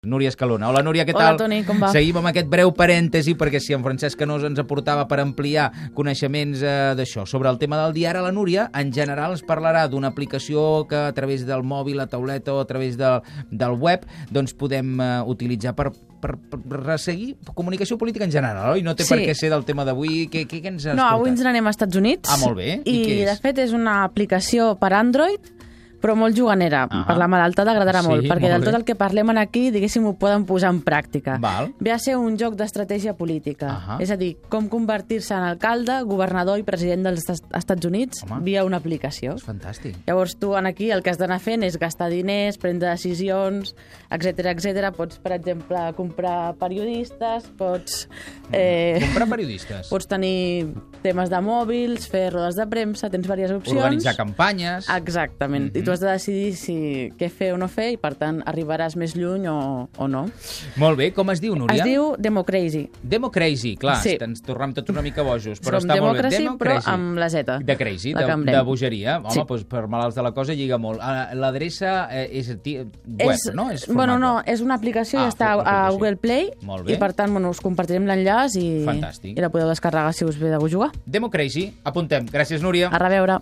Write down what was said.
Núria Escalona. Hola, Núria, què Hola, tal? Toni, com va? Seguim amb aquest breu parèntesi, perquè si en Francesc Canós ens aportava per ampliar coneixements d'això. Sobre el tema del dia, ara la Núria, en general, ens parlarà d'una aplicació que a través del mòbil, la tauleta o a través del web, doncs podem utilitzar per resseguir comunicació política en general, oi? No té per què ser del tema d'avui. Què ens has portat? No, avui ens n'anem a Estats Units. Ah, molt bé. I què és? De fet, és una aplicació per Android, però molt juganera. Per la malaltada agradarà molt, perquè del tot el que parlem aquí, diguéssim, ho poden posar en pràctica. Ve a ser un joc d'estratègia política. És a dir, com convertir-se en alcalde, governador i president dels Estats Units via una aplicació. És fantàstic. Llavors, tu aquí el que has d'anar fent és gastar diners, prendre decisions, etc. Pots, per exemple, comprar periodistes, pots... Comprar periodistes? Pots tenir temes de mòbils, fer rodes de premsa, tens diverses opcions. Organitzar campanyes. Exactament. I tu has de decidir què fer o no fer i, per tant, arribaràs més lluny o no. Molt bé. Com es diu, Núria? Es diu Democrazy. Democrazy, clar. Ens tornem tots una mica bojos, però Com està molt bé. Democracy, però amb la Z. De crazy, de bogeria. Home, doncs per malalts de la cosa lliga molt. L'adreça és web, no? Bueno, no, és una aplicació i està a Google Play i, per tant, us compartirem l'enllaç i la podeu descarregar si us ve de jugar. Democrazy, apuntem. Gràcies, Núria. A reveure.